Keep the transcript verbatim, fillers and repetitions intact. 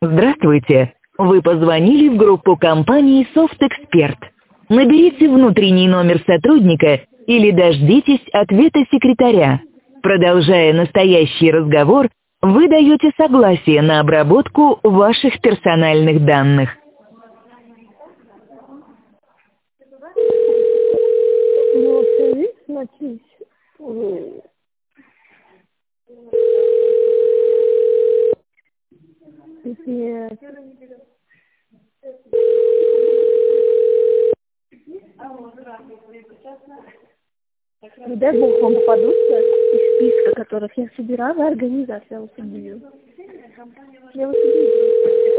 Здравствуйте! Вы позвонили в группу компании «Софтэксперт». Наберите внутренний номер сотрудника или дождитесь ответа секретаря. Продолжая настоящий разговор, вы даете согласие на обработку ваших персональных данных. Ну, ты видишь, смотрись. Ой. Пипец. Не дай бог вам попадутся из списка, которых я собирала, организация вас убью. Я вас убью.